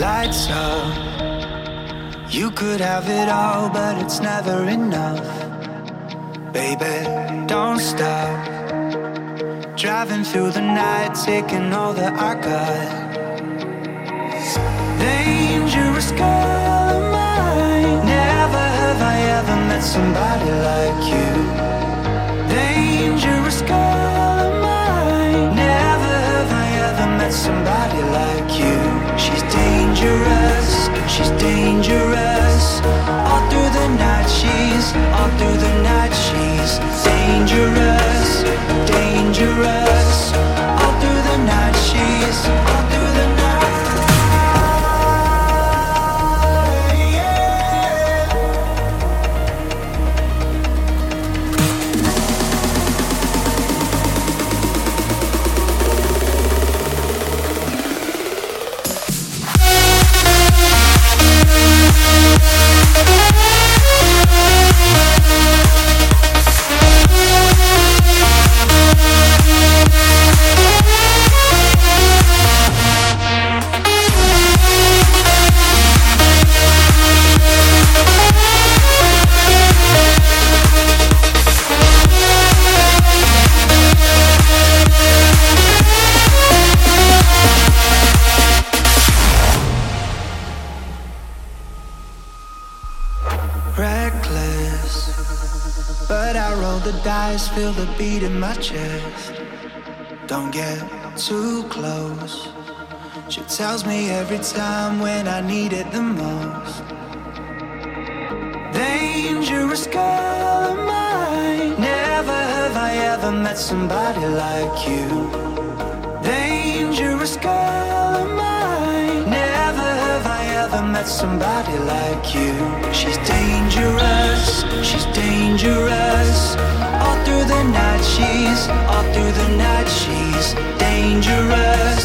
Lights up. You could have it all, but it's never enough. Baby, don't stop. Driving through the night, taking all that I got. Dangerous girl of mine. Never have I ever met somebody like you. Dangerous girl of mine. Never have I ever met somebody like you. She's dangerous, she's dangerous. All through the night all through the night she's dangerous, dangerous. All through the night all through the night. Reckless, but I roll the dice, feel the beat in my chest. Don't get too close. She tells me every time when I need it the most. Dangerous girl of mine. Never have I ever met somebody like you. Dangerous girl of mine. Never have I ever met somebody like you. She's dangerous, she's dangerous. All through the night all through the night she's dangerous.